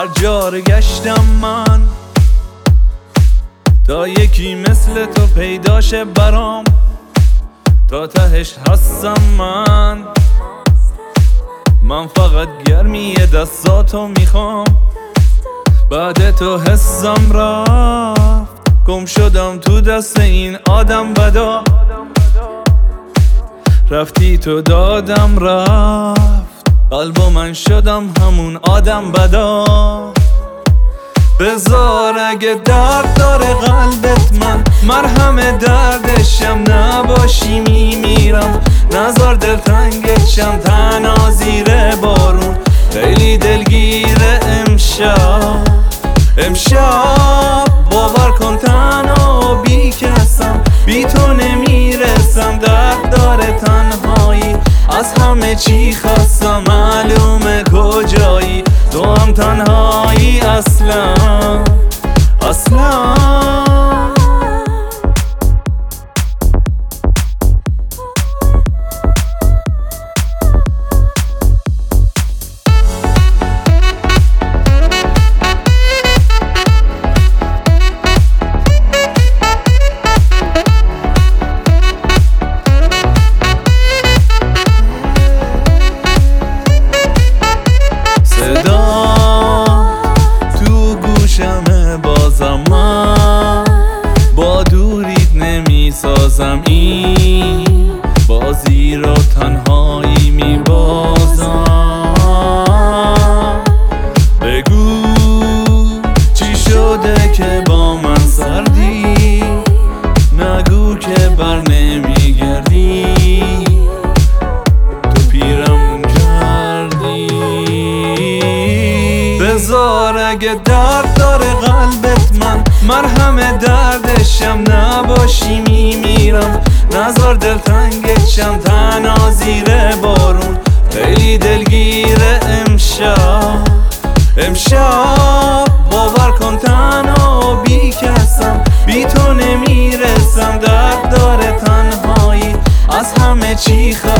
هر جا رو گشتم من تا یکی مثل تو پیداشه برام، تا تهش هستم من فقط گرمی دستاتو میخوام. بعد تو حسم رفت، گم شدم تو دست این آدم بدا. رفتی تو دادم رفت، قلب و من شدم همون آدم بدا. بذار اگه درد داره قلبت من مرهم دردشم، نباشی میمیرم نزار دلتنگشم تنها زیر بارون. خیلی دلگیره امشب باور کن تنها بی کسم، بی تو نمیرسم. درد داره تنهایی، از همه چی خستم، معلومه کجایی تو هم تنهایی اصلا. بازم من با دوریت نمیسازم، این بازی رو تنهایی میبازم. بگو چی شده که با من سردی، نگو که بر نمیگردی، تو پیرم کردی. بذار اگه درد داره قلبت من مرهم دردشم، نباشی میمیرم نزار دلتنگشم تنها زیر بارون. خیلی دلگیره امشب باور کن تنها بی کسم، بی تو نمیرسم. درد داره تنهایی، از همه چی